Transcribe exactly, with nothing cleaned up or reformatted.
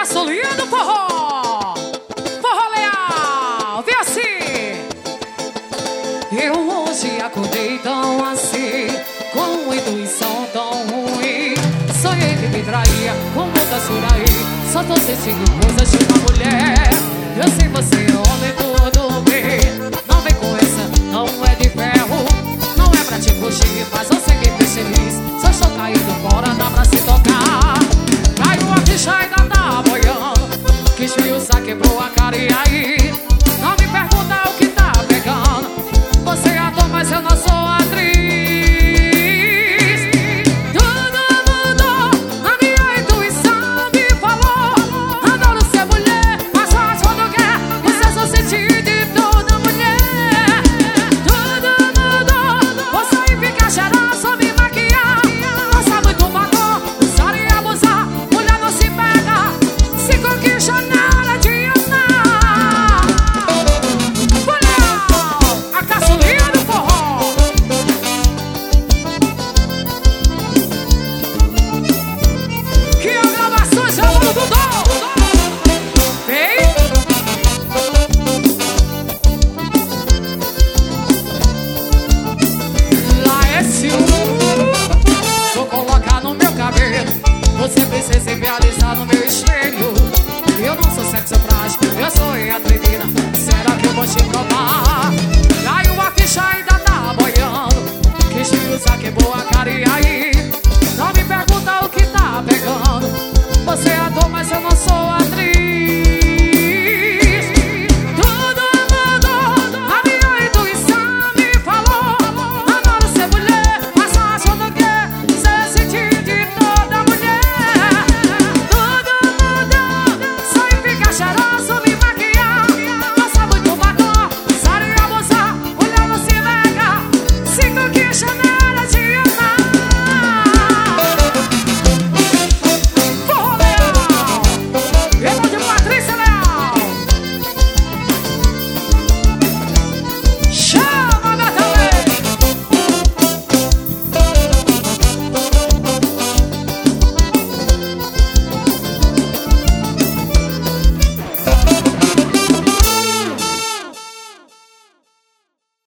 caçulinha do forró, forró leal, vem assim. Eu hoje acordei tão assim, com uma intuição tão ruim. Sonhei que me traía com muita suraí. Só tô sentindo coisas de uma mulher. Eu sei você é homem, tudo bem. Não vem com essa, não é de ferro. Não é pra te fugir, mas eu sei que me feliz. Só estou caído fora, dá pra se tocar. Caiu a ficha e ainda tá boiando. Quis me usar, quebrou a cara e aí não me pergunta o que tá pegando. Você é ator, mas eu não sou atriz. Tudo mudou, a minha intuição me falou. Adoro ser mulher, mas faz quando quer. Você só sente de toda mulher. Tudo mudou, vou sair, ficar cheirosa, só me maquiar. Passar muito batom, usar e abusar. Mulher não se pega, se conquista na hora de amar. Mulher, a caçulinha do forró. Que a gravação já no Dudô. Vem. Lá é ciúme. Vou colocar no meu cabelo. Você precisa se realizar no meu